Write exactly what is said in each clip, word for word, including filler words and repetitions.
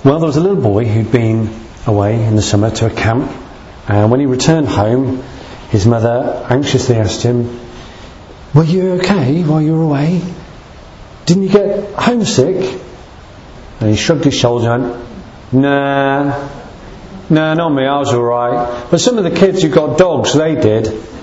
Well, there was a little boy who'd been away in the summer to a camp, and when he returned home, his mother anxiously asked him, "Were you okay while you were away? Didn't you get homesick?" And he shrugged his shoulders and went, "Nah, nah, not me, I was alright. But some of the kids who got dogs, they did."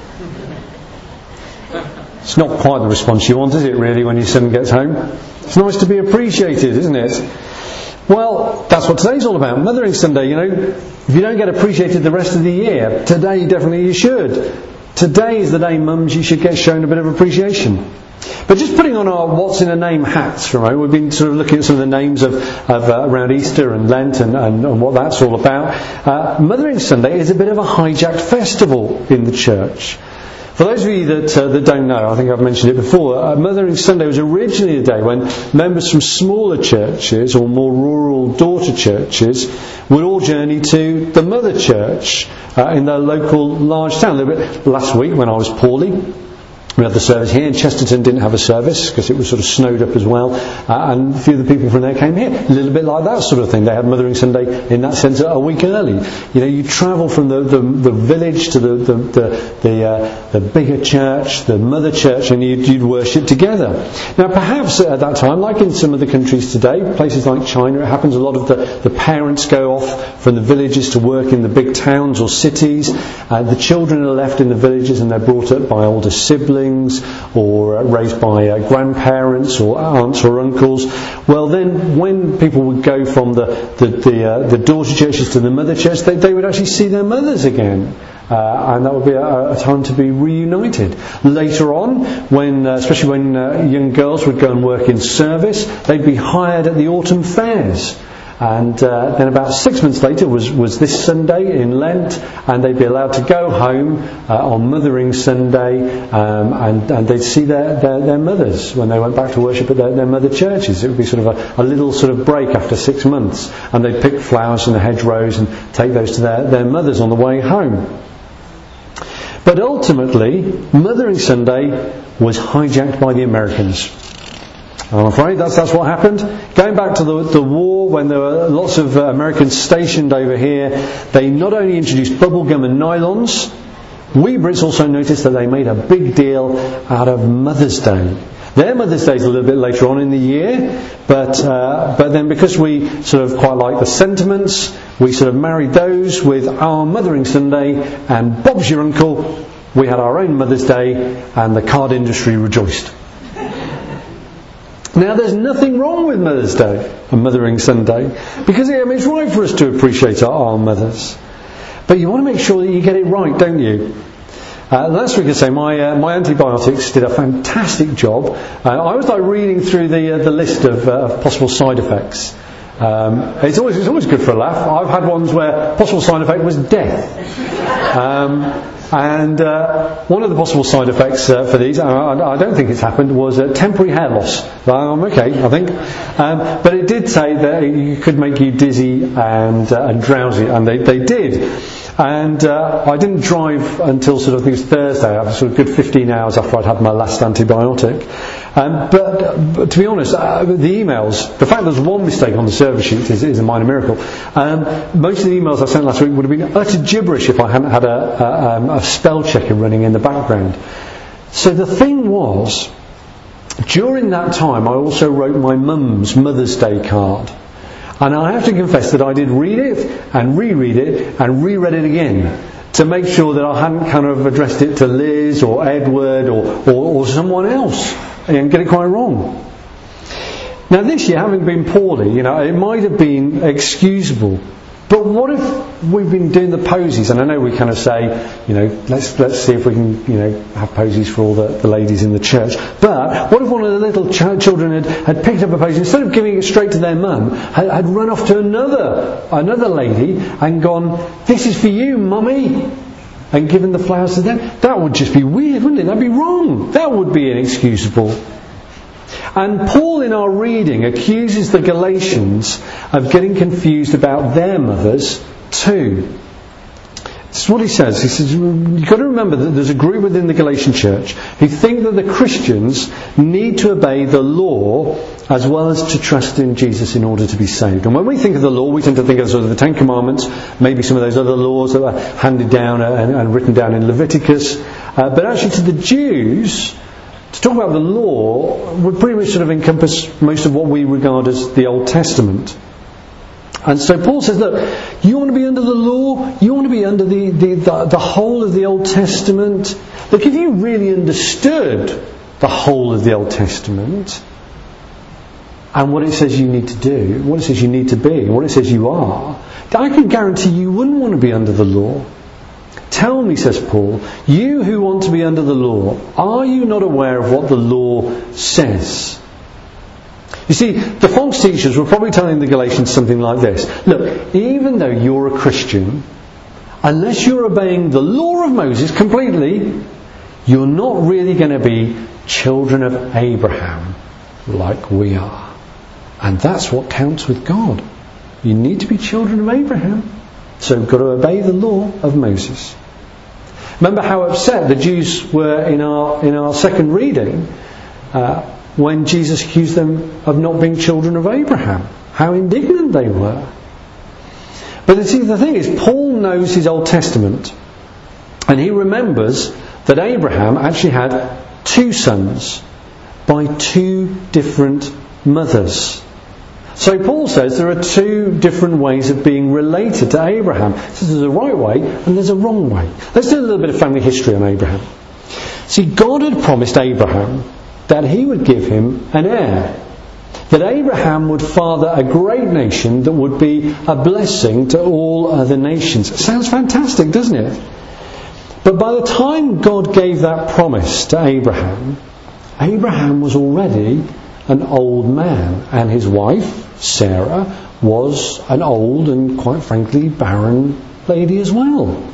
It's not quite the response you want, is it, really, when your son gets home? It's nice to be appreciated, isn't it? Well, that's what today's all about. Mothering Sunday, you know, if you don't get appreciated the rest of the year, today definitely you should. Today is the day, mums, you should get shown a bit of appreciation. But just putting on our what's in a name hats for a moment, we've been sort of looking at some of the names of, of uh, around Easter and Lent and, and, and what that's all about. Uh, Mothering Sunday is a bit of a hijacked festival in the church. For those of you that, uh, that don't know, I think I've mentioned it before, uh, Mothering Sunday was originally a day when members from smaller churches or more rural daughter churches would all journey to the mother church uh, in their local large town. Last week when I was poorly, we had the service here. In Chesterton didn't have a service because it was sort of snowed up as well, uh, and a few of the people from there came here. A little bit like that sort of thing. They had Mothering Sunday in that sense a week early. You know, you travel from the, the, the village to the the the the, uh, the bigger church, the mother church, and you'd, you'd worship together. Now, perhaps at that time, like in some of the countries today, places like China, it happens a lot of the, the parents go off from the villages to work in the big towns or cities. Uh, the children are left in the villages and they're brought up by older siblings, or raised by uh, grandparents or aunts or uncles. Well, then when people would go from the the, the, uh, the daughter churches to the mother church, they, they would actually see their mothers again. Uh, and that would be a, a time to be reunited. Later on, when uh, especially when uh, young girls would go and work in service, they'd be hired at the autumn fairs. And uh, then about six months later was, was this Sunday in Lent, and they'd be allowed to go home uh, on Mothering Sunday, um, and, and they'd see their, their, their mothers when they went back to worship at their, their mother churches. It would be sort of a, a little sort of break after six months, and they'd pick flowers from the hedgerows and take those to their, their mothers on the way home. But ultimately, Mothering Sunday was hijacked by the Americans. I'm afraid that's that's what happened. Going back to the, the war, when there were lots of uh, Americans stationed over here, they not only introduced bubblegum and nylons, we Brits also noticed that they made a big deal out of Mother's Day. Their Mother's Day is a little bit later on in the year, but uh, but then because we sort of quite like the sentiments, we sort of married those with our Mothering Sunday, and Bob's your uncle. We had our own Mother's Day, and the card industry rejoiced. Now, there's nothing wrong with Mother's Day and Mothering Sunday, because I mean, it's right for us to appreciate our, our mothers. But you want to make sure that you get it right, don't you? Uh, last week, I say, my uh, my antibiotics did a fantastic job. Uh, I was like reading through the uh, the list of, uh, of possible side effects. Um, it's always it's always good for a laugh. I've had ones where possible side effect was death. Um, And uh, one of the possible side effects uh, for these, I, I don't think it's happened, was uh, temporary hair loss. Um, okay, I think. Um, but it did say that it could make you dizzy and, uh, and drowsy, and they, they did. And uh, I didn't drive until sort of, I think it was Thursday, after sort of good fifteen hours after I'd had my last antibiotic. Um, but, but to be honest, uh, the emails, the fact there's one mistake on the service sheet is, is a minor miracle. Um, most of the emails I sent last week would have been utter gibberish if I hadn't had a, a, um, a spell checker running in the background. So the thing was, during that time I also wrote my mum's Mother's Day card. And I have to confess that I did read it and reread it and reread it again to make sure that I hadn't kind of addressed it to Liz or Edward or, or, or someone else and get it quite wrong. Now this year, having been poorly, you know, it might have been excusable. But what if we've been doing the posies? And I know we kind of say, you know, let's let's see if we can, you know, have posies for all the, the ladies in the church. But what if one of the little ch- children had, had picked up a posy, instead of giving it straight to their mum, had, had run off to another another lady and gone, "This is for you, mummy," and given the flowers to them? That would just be weird, wouldn't it? That'd be wrong. That would be inexcusable. And Paul in our reading accuses the Galatians of getting confused about their mothers too. This is what he says. He says, you've got to remember that there's a group within the Galatian church who think that the Christians need to obey the law as well as to trust in Jesus in order to be saved. And when we think of the law, we tend to think of sort of the Ten Commandments, maybe some of those other laws that were handed down and, and written down in Leviticus. Uh, but actually to the Jews, to talk about the law would pretty much sort of encompass most of what we regard as the Old Testament. And so Paul says, look, you want to be under the law? You want to be under the, the, the, the whole of the Old Testament? Look, if you really understood the whole of the Old Testament and what it says you need to do, what it says you need to be, and what it says you are, I can guarantee you wouldn't want to be under the law. Tell me, says Paul, you who want to be under the law, are you not aware of what the law says? You see, the false teachers were probably telling the Galatians something like this. Look, even though you're a Christian, unless you're obeying the law of Moses completely, you're not really going to be children of Abraham like we are. And that's what counts with God. You need to be children of Abraham. So you've got to obey the law of Moses. Remember how upset the Jews were in our in our second reading uh, when Jesus accused them of not being children of Abraham. How indignant they were. But see, the thing is, Paul knows his Old Testament, and he remembers that Abraham actually had two sons by two different mothers. So Paul says there are two different ways of being related to Abraham. He says there's a right way and there's a wrong way. Let's do a little bit of family history on Abraham. See, God had promised Abraham that he would give him an heir. That Abraham would father a great nation that would be a blessing to all other nations. It sounds fantastic, doesn't it? But by the time God gave that promise to Abraham, Abraham was already an old man, and his wife, Sarah, was an old and, quite frankly, barren lady as well.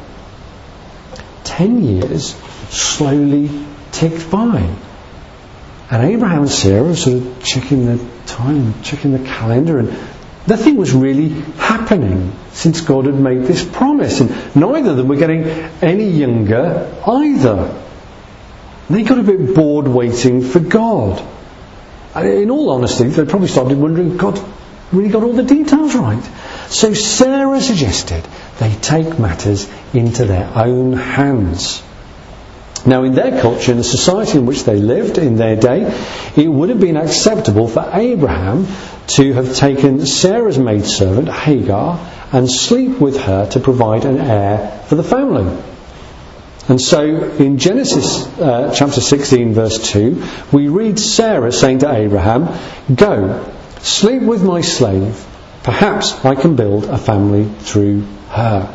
Ten years slowly ticked by. And Abraham and Sarah were sort of checking the time, checking the calendar, and nothing was really happening since God had made this promise. And neither of them were getting any younger either. They got a bit bored waiting for God. And in all honesty, they probably started wondering, God really got all the details right. So Sarah suggested they take matters into their own hands. Now, in their culture, in the society in which they lived in their day, it would have been acceptable for Abraham to have taken Sarah's maidservant, Hagar, and sleep with her to provide an heir for the family. And so, in Genesis uh, chapter sixteen, verse two, we read Sarah saying to Abraham, "Go, sleep with my slave. Perhaps I can build a family through her."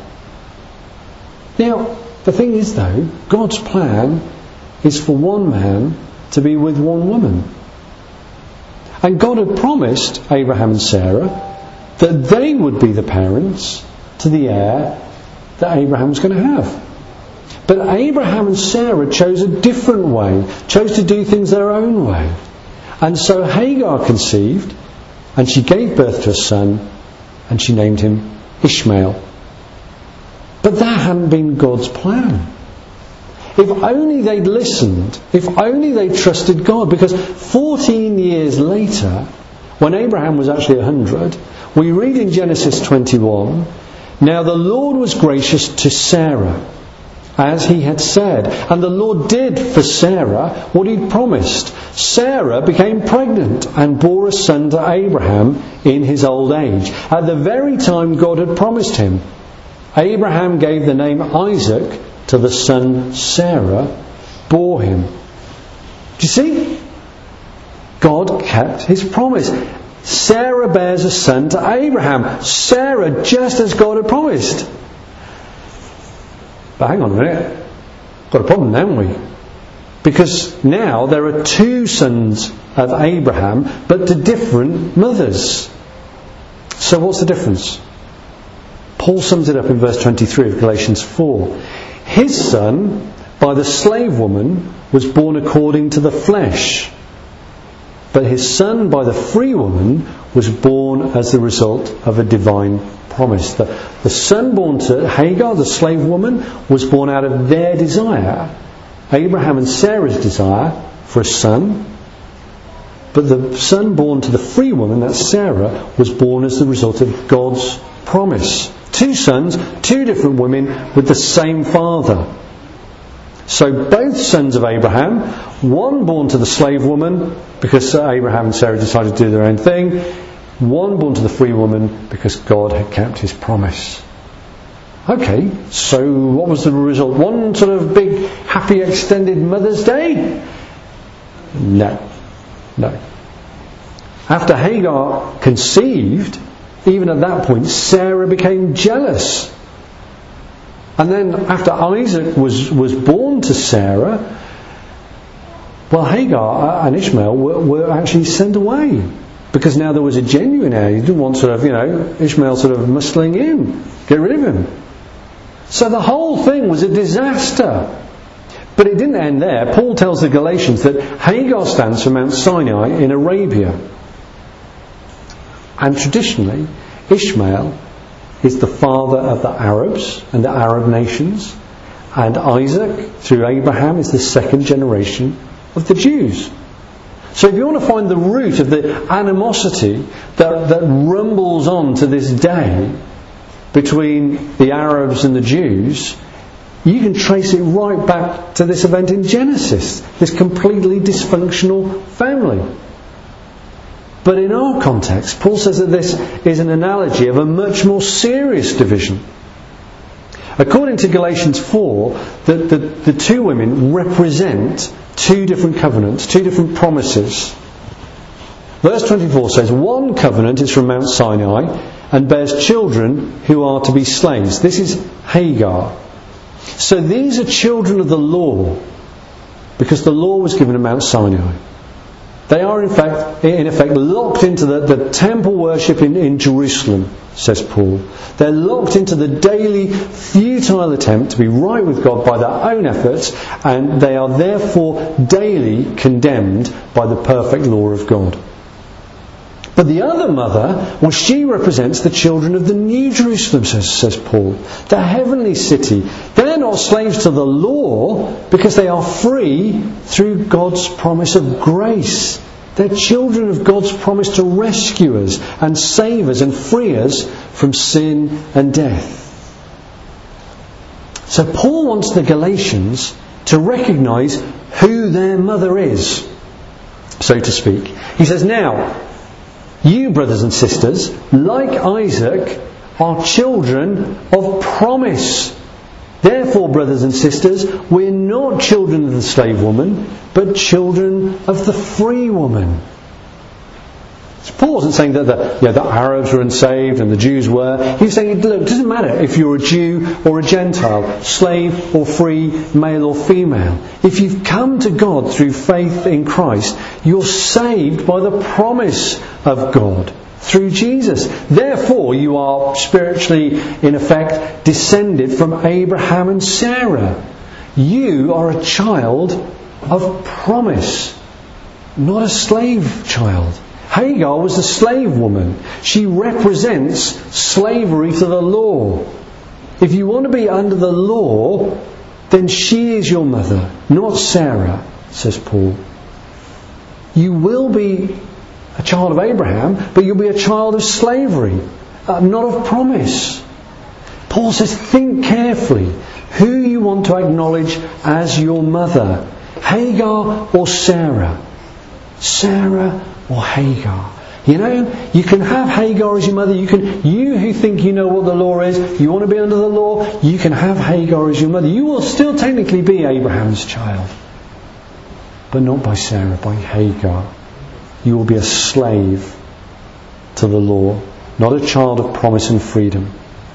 Now, the thing is though, God's plan is for one man to be with one woman. And God had promised Abraham and Sarah that they would be the parents to the heir that Abraham was going to have. But Abraham and Sarah chose a different way, chose to do things their own way. And so Hagar conceived, and she gave birth to a son, and she named him Ishmael. But that hadn't been God's plan. If only they'd listened, if only they'd trusted God, because fourteen years later, when Abraham was actually a hundred, we read in Genesis twenty-one, "Now the Lord was gracious to Sarah, as he had said, and the Lord did for Sarah what he'd promised. Sarah became pregnant and bore a son to Abraham in his old age, at the very time God had promised him. Abraham gave the name Isaac to the son Sarah bore him." Do you see? God kept his promise. Sarah bears a son to Abraham. Sarah, just as God had promised. But hang on a minute. Got a problem, haven't we? Because now there are two sons of Abraham, but to different mothers. So what's the difference? Paul sums it up in verse twenty-three of Galatians four. His son, by the slave woman, was born according to the flesh. but his son by the free woman was born as the result of a divine promise. The, the son born to Hagar, the slave woman, was born out of their desire, Abraham and Sarah's desire for a son. But the son born to the free woman, that's Sarah, was born as the result of God's promise. Two sons, two different women with the same father. So both sons of Abraham, one born to the slave woman because Abraham and Sarah decided to do their own thing, one born to the free woman because God had kept his promise. Okay, so what was the result? One sort of big, happy, extended Mother's Day? No. No. After Hagar conceived, even at that point, Sarah became jealous. And then after Isaac was, was born to Sarah, well, Hagar and Ishmael were, were actually sent away. Because now there was a genuine heir. You didn't want sort of, you know, Ishmael sort of muscling in. Get rid of him. So the whole thing was a disaster. But it didn't end there. Paul tells the Galatians that Hagar stands for Mount Sinai in Arabia. And traditionally, Ishmael is the father of the Arabs and the Arab nations. And Isaac, through Abraham, is the second generation of the Jews. So if you want to find the root of the animosity that, that rumbles on to this day between the Arabs and the Jews, you can trace it right back to this event in Genesis, this completely dysfunctional family. But in our context, Paul says that this is an analogy of a much more serious division. According to Galatians four, the, the, the two women represent two different covenants, two different promises. Verse twenty-four says, one covenant is from Mount Sinai and bears children who are to be slaves. This is Hagar. So these are children of the law, because the law was given at Mount Sinai. They are in fact, in effect, locked into the, the temple worship in, in Jerusalem, says Paul. They're locked into the daily futile attempt to be right with God by their own efforts, and they are therefore daily condemned by the perfect law of God. But the other mother, well, she represents the children of the New Jerusalem, says, says Paul. The heavenly city. They're not slaves to the law because they are free through God's promise of grace. They're children of God's promise to rescue us and save us and free us from sin and death. So Paul wants the Galatians to recognise who their mother is, so to speak. He says, now, you, brothers and sisters, like Isaac, are children of promise. Therefore, brothers and sisters, we're not children of the slave woman, but children of the free woman. So Paul wasn't saying that the, you know, the Arabs were unsaved and the Jews were. He was saying, look, it doesn't matter if you're a Jew or a Gentile, slave or free, male or female. If you've come to God through faith in Christ, you're saved by the promise of God through Jesus. Therefore, you are spiritually, in effect, descended from Abraham and Sarah. You are a child of promise, not a slave child. Hagar was a slave woman. She represents slavery to the law. If you want to be under the law, then she is your mother, not Sarah, says Paul. You will be a child of Abraham, but you'll be a child of slavery, uh, not of promise. Paul says, think carefully who you want to acknowledge as your mother, Hagar or Sarah. Sarah or Hagar. You know, you can have Hagar as your mother. You can, you who think you know what the law is, you want to be under the law, you can have Hagar as your mother. You will still technically be Abraham's child, but not by Sarah, by Hagar. You will be a slave to the law, not a child of promise and freedom.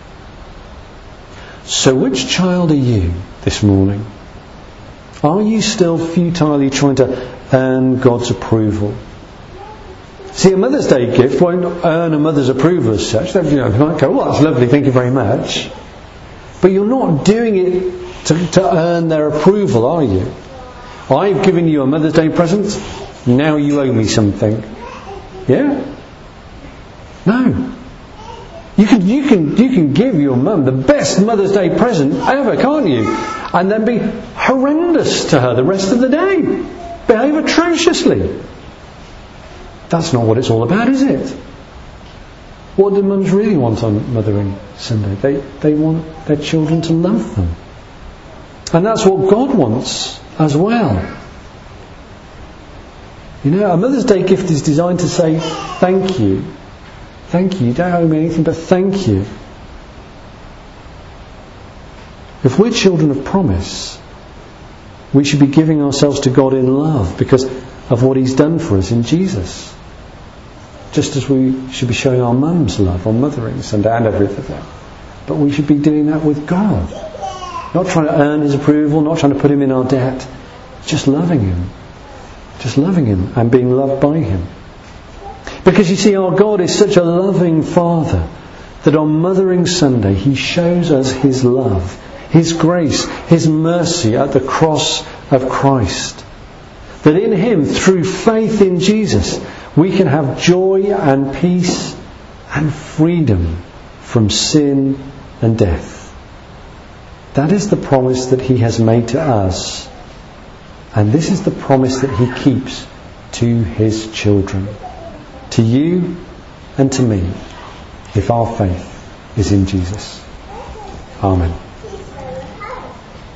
So which child are you this morning? Are you still futilely trying to earn God's approval? See, a Mother's Day gift won't earn a mother's approval as such. You know, you might go, well, that's lovely, thank you very much. But you're not doing it to, to earn their approval, are you? I've given you a Mother's Day present. Now you owe me something. Yeah? No. You can, you can, you can give your mum the best Mother's Day present ever, can't you? And then be horrendous to her the rest of the day. Behave atrociously. That's not what it's all about, is it? What do mums really want on Mothering Sunday? They, they want their children to love them. And that's what God wants as well. You know, a Mother's Day gift is designed to say thank you. Thank you. You don't owe me anything but thank you. If we're children of promise, we should be giving ourselves to God in love because of what He's done for us in Jesus. Just as we should be showing our mums love on Mothering Sunday and everything. But we should be doing that with God. Not trying to earn His approval, not trying to put Him in our debt. Just loving Him. Just loving Him and being loved by Him. Because you see, our God is such a loving Father that on Mothering Sunday He shows us His love, His grace, His mercy at the cross of Christ. That in Him, through faith in Jesus, we can have joy and peace and freedom from sin and death. That is the promise that He has made to us. And this is the promise that He keeps to His children. To you and to me, if our faith is in Jesus. Amen.